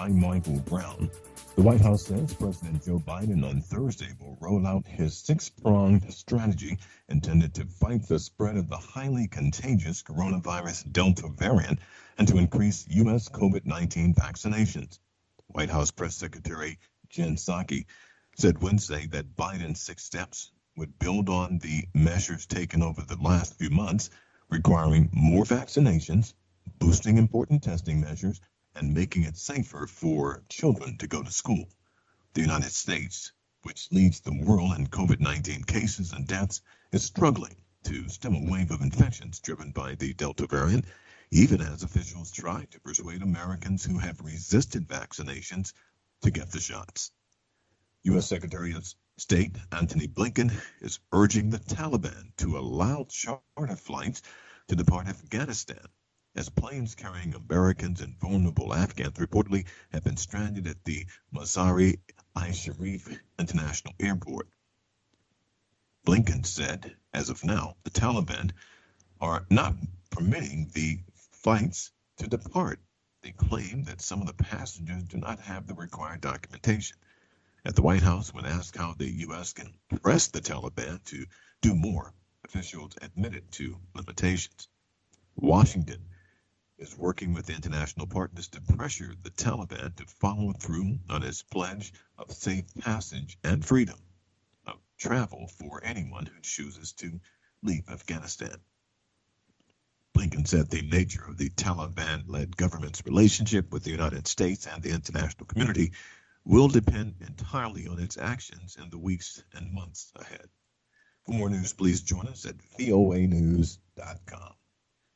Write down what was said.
by Michael Brown. The White House says President Joe Biden on Thursday will roll out his six-pronged strategy intended to fight the spread of the highly contagious coronavirus Delta variant and to increase U.S. COVID-19 vaccinations. White House Press Secretary Jen Psaki said Wednesday that Biden's six steps would build on the measures taken over the last few months, requiring more vaccinations, boosting important testing measures, and making it safer for children to go to school. The United States, which leads the world in COVID-19 cases and deaths, is struggling to stem a wave of infections driven by the Delta variant, even as officials try to persuade Americans who have resisted vaccinations to get the shots. U.S. Secretary of State Antony Blinken is urging the Taliban to allow charter flights to depart Afghanistan, as planes carrying Americans and vulnerable Afghans reportedly have been stranded at the Mazar-i-Sharif International Airport. Blinken said, as of now, the Taliban are not permitting the flights to depart. They claim that some of the passengers do not have the required documentation. At the White House, when asked how the U.S. can press the Taliban to do more, officials admitted to limitations. Washington is working with international partners to pressure the Taliban to follow through on its pledge of safe passage and freedom of travel for anyone who chooses to leave Afghanistan. Blinken said the nature of the Taliban-led government's relationship with the United States and the international community will depend entirely on its actions in the weeks and months ahead. For more news, please join us at voanews.com.